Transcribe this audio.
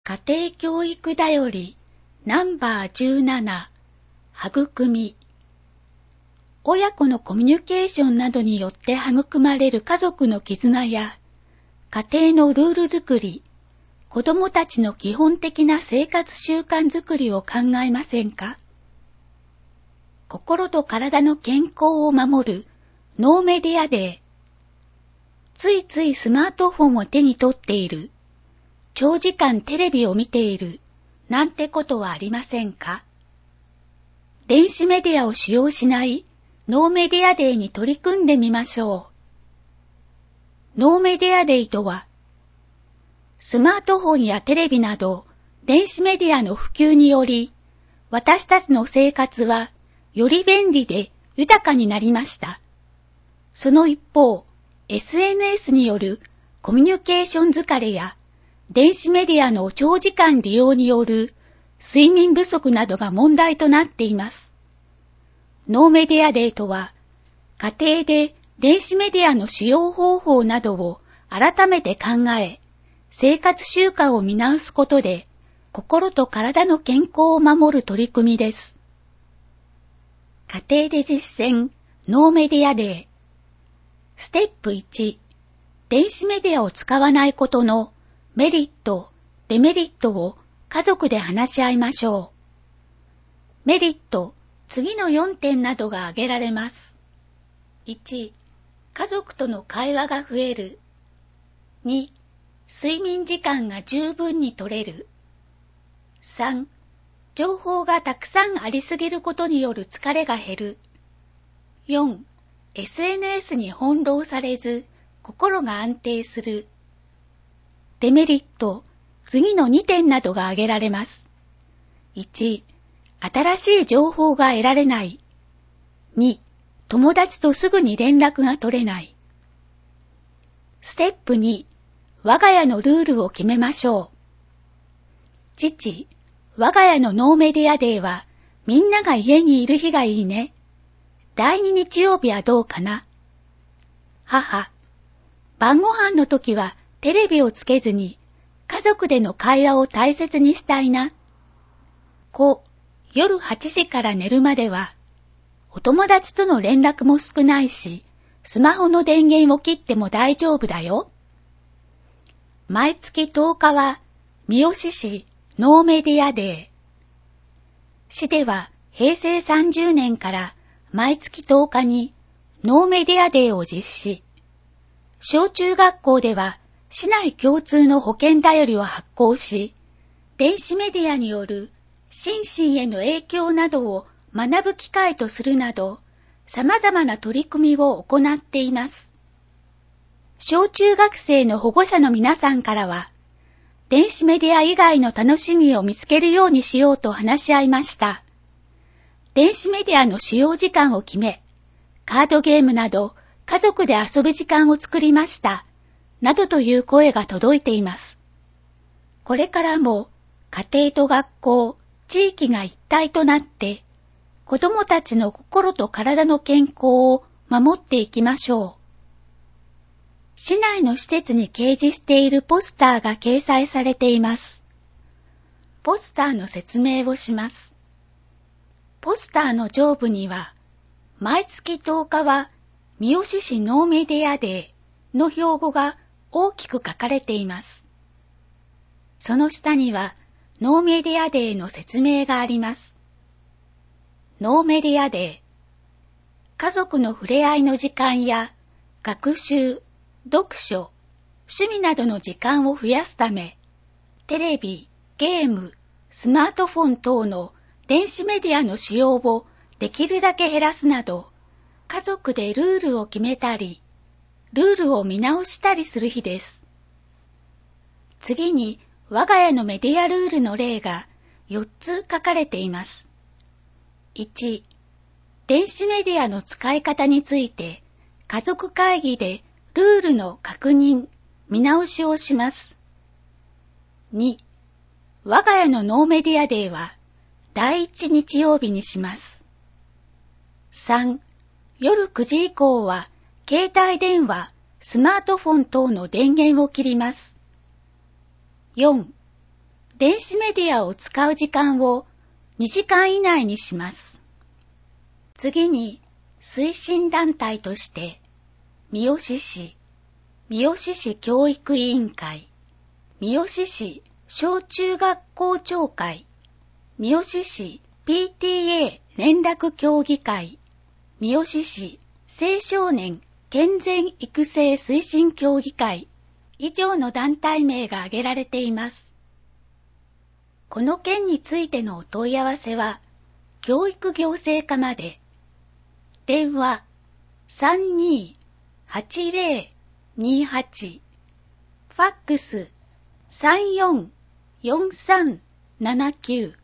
家庭教育だよりナンバー17育み。親子のコミュニケーションなどによって育まれる家族の絆や家庭のルール作り、子供たちの基本的な生活習慣づくりを考えませんか？心と体の健康を守るノーメディアデー。ついついスマートフォンを手に取っている、長時間テレビを見ているなんてことはありませんか？電子メディアを使用しないノーメディアデーに取り組んでみましょう。ノーメディアデーとは、スマートフォンやテレビなど電子メディアの普及により、私たちの生活はより便利で豊かになりました。その一方、SNS によるコミュニケーション疲れや電子メディアの長時間利用による睡眠不足などが問題となっています。ノーメディアデーとは、家庭で電子メディアの使用方法などを改めて考え、生活習慣を見直すことで、心と体の健康を守る取り組みです。家庭で実践、ノーメディアデー。ステップ1、電子メディアを使わないことのメリット、デメリットを家族で話し合いましょう。メリット、次の4点などが挙げられます。1、家族との会話が増える。2、睡眠時間が十分に取れる。3、情報がたくさんありすぎることによる疲れが減る。4、SNS に翻弄されず、心が安定する。デメリット、次の2点などが挙げられます。1、新しい情報が得られない。2、友達とすぐに連絡が取れない。ステップ2、我が家のルールを決めましょう。父、我が家のノーメディアデーは、みんなが家にいる日がいいね。第2日曜日はどうかな。母、晩ご飯の時はテレビをつけずに家族での会話を大切にしたいな。子、夜8時から寝るまではお友達との連絡も少ないし、スマホの電源を切っても大丈夫だよ。毎月10日は三好市ノーメディアデー。市では平成30年から毎月10日にノーメディアデーを実施。小中学校では市内共通の保健だよりを発行し、電子メディアによる心身への影響などを学ぶ機会とするなど、様々な取り組みを行っています。小中学生の保護者の皆さんからは、電子メディア以外の楽しみを見つけるようにしようと話し合いました。電子メディアの使用時間を決め、カードゲームなど家族で遊ぶ時間を作りました、などという声が届いています。これからも家庭と学校、地域が一体となって、子どもたちの心と体の健康を守っていきましょう。市内の施設に掲示しているポスターが掲載されています。ポスターの説明をします。ポスターの上部には、毎月10日は三好市ノーメディアデーの標語が大きく書かれています。その下にはノーメディアデーの説明があります。ノーメディアデー。家族の触れ合いの時間や学習、読書、趣味などの時間を増やすため、テレビ、ゲーム、スマートフォン等の電子メディアの使用をできるだけ減らすなど、家族でルールを決めたり、ルールを見直したりする日です。次に、我が家のメディアルールの例が4つ書かれています。1、電子メディアの使い方について、家族会議でルールの確認、見直しをします。2、我が家のノーメディアデーは、第1日曜日にします。3、夜9時以降は、携帯電話、スマートフォン等の電源を切ります。4、 電子メディアを使う時間を2時間以内にします。次に、推進団体として、三好市教育委員会、三好市小中学校長会、三好市 PTA 連絡協議会、三好市青少年健全育成推進協議会、以上の団体名が挙げられています。この件についてのお問い合わせは、教育行政課まで、電話 32-8028、ファックス 34-4379